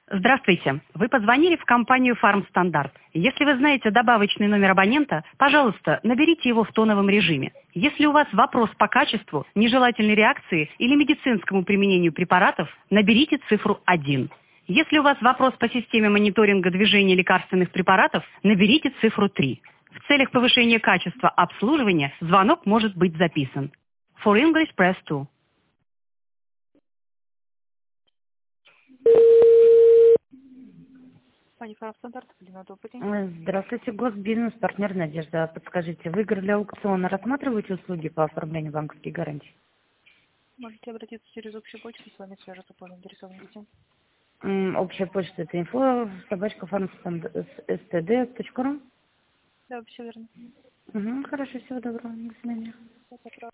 Здравствуйте. Вы позвонили в компанию «Фармстандарт». Если вы знаете добавочный номер абонента, пожалуйста, наберите его в тоновом режиме. Если у вас вопрос по качеству, нежелательной реакции или медицинскому применению препаратов, наберите цифру 1. Если у вас вопрос по системе мониторинга движения лекарственных препаратов, наберите цифру 3. В целях повышения качества обслуживания звонок может быть записан. For English, press 2. Пани Фармстандарт, Полина, добрый день. Здравствуйте, Госбизнес, партнер Надежда. Подскажите, вы играли аукцион, рассматриваете услуги по оформлению банковских гарантий? Можете обратиться через общую почту, с вами свяжутся по заинтересованным лицам. Общая почта — это info@farmstd.ru. Да, все верно. Хорошо, всего доброго, до свидания. Это правда.